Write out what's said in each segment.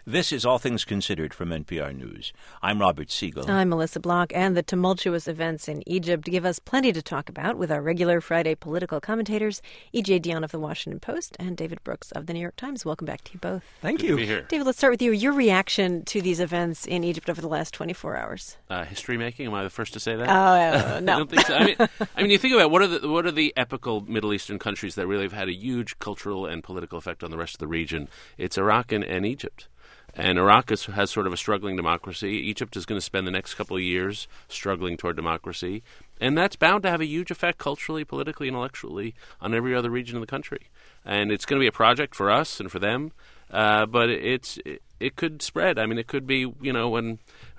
This is All Things Considered from NPR News. I'm Robert Siegel. I'm Melissa Block, and the tumultuous events in Egypt give us plenty to talk about with our regular Friday political commentators, E.J. Dionne of The Washington Post and David Brooks of The New York Times. Welcome back to you both. Thank you. Good to be here. David, let's start with you. Your reaction to these events in Egypt over the last 24 hours. History making? Am I the first to say that? No. I don't think so. I mean, you think about what are the epical Middle Eastern countries that really have had a huge cultural and political effect on the rest of the region? It's Iraq and Egypt. And Iraq has sort of a struggling democracy. Egypt is going to spend the next couple of years struggling toward democracy. And that's bound to have a huge effect culturally, politically, intellectually on every other region of the country. And it's going to be a project for us and for them. But it could spread. I mean, it could be, when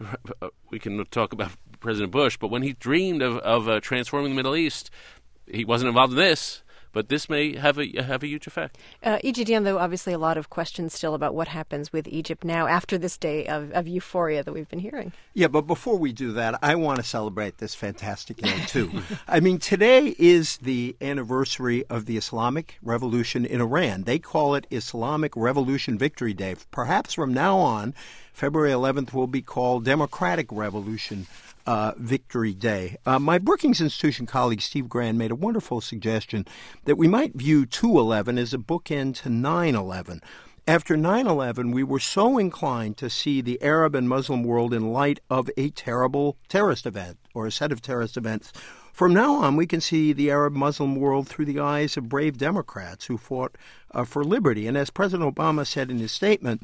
we can talk about President Bush, but when he dreamed of transforming the Middle East, he wasn't involved in this. But this may have a huge effect. E.J. Dionne, though, obviously a lot of questions still about what happens with Egypt now after this day of euphoria that we've been hearing. Yeah, but before we do that, I want to celebrate this fantastic day, too. I mean, today is the anniversary of the Islamic Revolution in Iran. They call it Islamic Revolution Victory Day. Perhaps from now on, February 11th will be called Democratic Revolution Victory Day. My Brookings Institution colleague Steve Grand made a wonderful suggestion that we might view 2/11 as a bookend to 9/11. After 9/11, we were so inclined to see the Arab and Muslim world in light of a terrible terrorist event or a set of terrorist events. From now on, we can see the Arab-Muslim world through the eyes of brave Democrats who fought for liberty. And as President Obama said in his statement,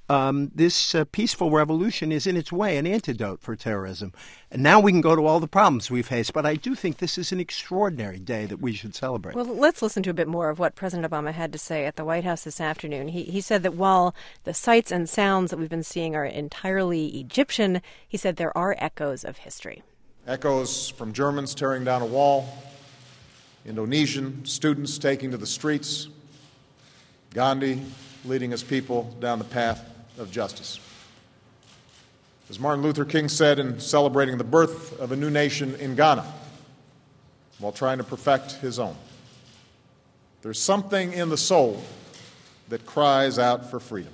this peaceful revolution is in its way an antidote for terrorism. And now we can go to all the problems we face. But I do think this is an extraordinary day that we should celebrate. Well, let's listen to a bit more of what President Obama had to say at the White House this afternoon. He said that while the sights and sounds that we've been seeing are entirely Egyptian, he said there are echoes of history. Echoes from Germans tearing down a wall, Indonesian students taking to the streets, Gandhi leading his people down the path of justice. As Martin Luther King said in celebrating the birth of a new nation in Ghana, while trying to perfect his own, there's something in the soul that cries out for freedom.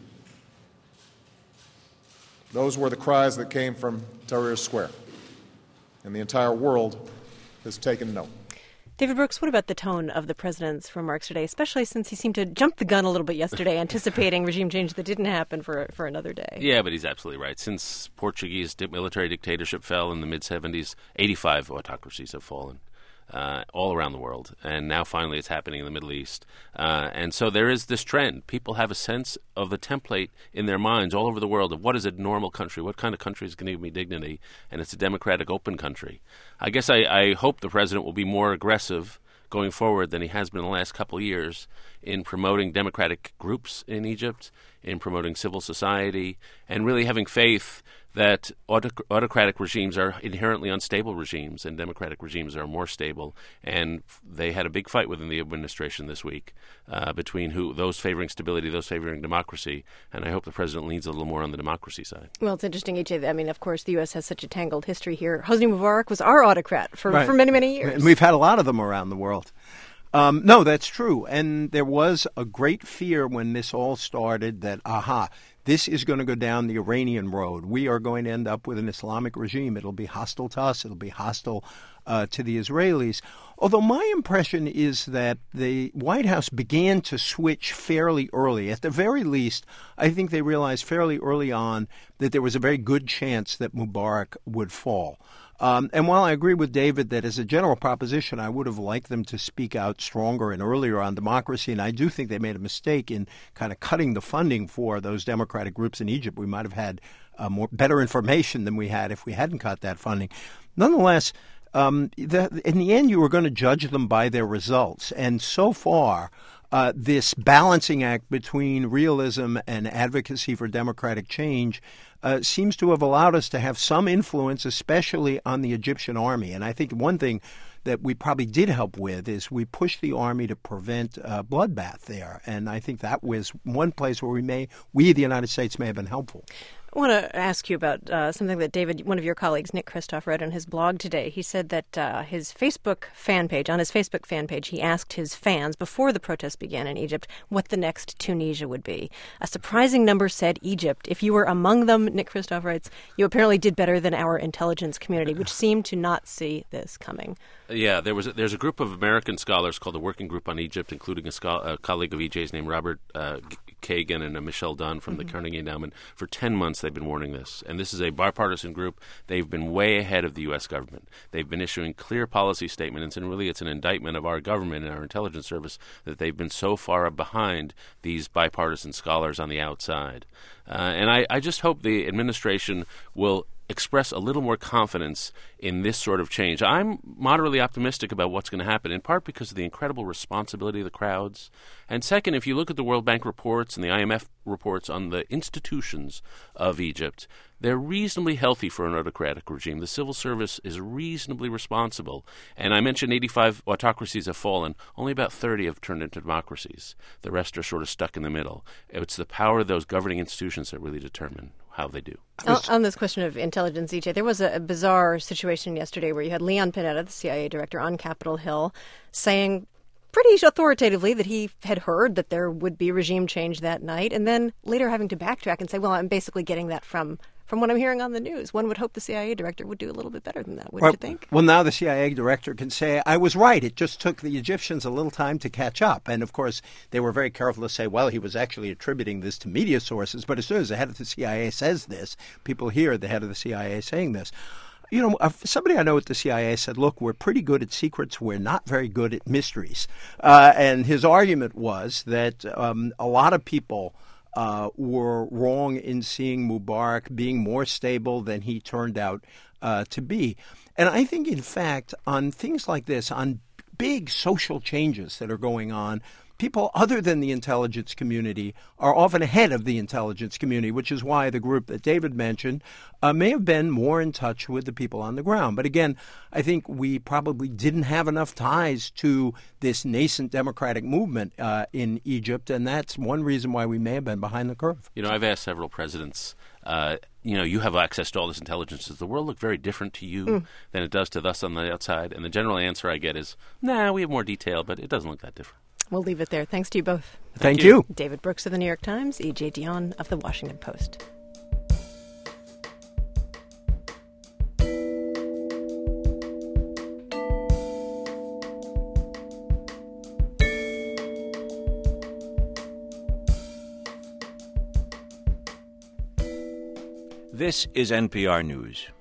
Those were the cries that came from Tahrir Square, and the entire world has taken note. David Brooks, what about the tone of the president's remarks today, especially since he seemed to jump the gun a little bit yesterday, anticipating regime change that didn't happen for another day? Yeah, but he's absolutely right. Since Portuguese military dictatorship fell in the mid-'70s, 85 autocracies have fallen all around the world. And now finally it's happening in the Middle East. And so there is this trend. People have a sense of the template in their minds all over the world of what is a normal country, what kind of country is going to give me dignity, and it's a democratic, open country. I guess I hope the president will be more aggressive going forward than he has been in the last couple of years in promoting democratic groups in Egypt, in promoting civil society, and really having faith that autocratic regimes are inherently unstable regimes and democratic regimes are more stable. And they had a big fight within the administration this week between those favoring stability, those favoring democracy. And I hope the president leans a little more on the democracy side. Well, it's interesting, E.J. I mean, of course, the U.S. has such a tangled history here. Hosni Mubarak was our autocrat for many, many years. And we've had a lot of them around the world. No, that's true. And there was a great fear when this all started that, this is going to go down the Iranian road. We are going to end up with an Islamic regime. It'll be hostile to us. It'll be hostile to the Israelis. Although my impression is that the White House began to switch fairly early. At the very least, I think they realized fairly early on that there was a very good chance that Mubarak would fall. And while I agree with David that as a general proposition, I would have liked them to speak out stronger and earlier on democracy, and I do think they made a mistake in kind of cutting the funding for those democratic groups in Egypt. We might have had better information than we had if we hadn't cut that funding. Nonetheless, in the end, you were going to judge them by their results. And so far, this balancing act between realism and advocacy for democratic change seems to have allowed us to have some influence, especially on the Egyptian army. And I think one thing that we probably did help with is we pushed the army to prevent a bloodbath there. And I think that was one place where we, the United States, may have been helpful. I want to ask you about something that David, one of your colleagues, Nick Kristof, wrote on his blog today. He said that on his Facebook fan page, he asked his fans before the protests began in Egypt what the next Tunisia would be. A surprising number said Egypt. If you were among them, Nick Kristof writes, you apparently did better than our intelligence community, which seemed to not see this coming. Yeah, there's a group of American scholars called the Working Group on Egypt, including a colleague of EJ's named Robert Kagan and Michelle Dunn from the Carnegie Endowment. For 10 months, they've been warning this. And this is a bipartisan group. They've been way ahead of the U.S. government. They've been issuing clear policy statements, and really it's an indictment of our government and our intelligence service that they've been so far behind these bipartisan scholars on the outside. And I just hope the administration will express a little more confidence in this sort of change. I'm moderately optimistic about what's going to happen, in part because of the incredible responsibility of the crowds. And second, if you look at the World Bank reports and the IMF reports on the institutions of Egypt, they're reasonably healthy for an autocratic regime. The civil service is reasonably responsible. And I mentioned 85 autocracies have fallen. Only about 30 have turned into democracies. The rest are sort of stuck in the middle. It's the power of those governing institutions that really determine how they do. On this question of intelligence, EJ, there was a bizarre situation yesterday where you had Leon Panetta, the CIA director, on Capitol Hill saying pretty authoritatively that he had heard that there would be regime change that night, and then later having to backtrack and say, well, I'm basically getting that from what I'm hearing on the news. One would hope the CIA director would do a little bit better than that, wouldn't you think? Well, now the CIA director can say, I was right. It just took the Egyptians a little time to catch up. And, of course, they were very careful to say, well, he was actually attributing this to media sources. But as soon as the head of the CIA says this, people hear the head of the CIA saying this. You know, somebody I know at the CIA said, look, we're pretty good at secrets. We're not very good at mysteries. And his argument was that a lot of people were wrong in seeing Mubarak being more stable than he turned out to be. And I think, in fact, on things like this, on big social changes that are going on, people other than the intelligence community are often ahead of the intelligence community, which is why the group that David mentioned may have been more in touch with the people on the ground. But again, I think we probably didn't have enough ties to this nascent democratic movement in Egypt, and that's one reason why we may have been behind the curve. You know, I've asked several presidents, you have access to all this intelligence. Does the world look very different to you than it does to us on the outside? And the general answer I get is, nah, we have more detail, but it doesn't look that different. We'll leave it there. Thanks to you both. Thank you. David Brooks of the New York Times, E.J. Dionne of the Washington Post. This is NPR News.